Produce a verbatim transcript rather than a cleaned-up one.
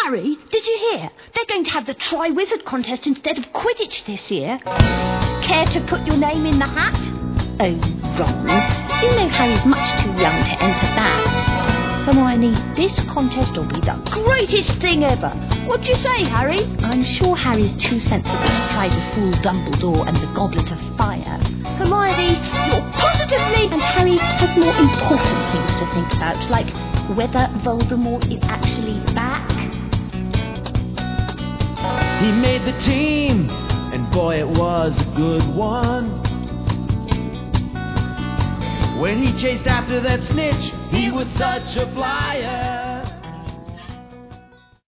Harry, did you hear? They're going to have the Tri-Wizard contest instead of Quidditch this year. Care to put your name in the hat? Oh, Ron, you know Harry's much too young to enter that. Hermione, this contest will be the greatest thing ever. What do you say, Harry? I'm sure Harry's too sensible to try to fool Dumbledore and the Goblet of Fire. Hermione, you're positively... And Harry has more important things to think about, like whether Voldemort is actually back. He made the team, and boy, it was a good one. When he chased after that snitch, he was such a flyer.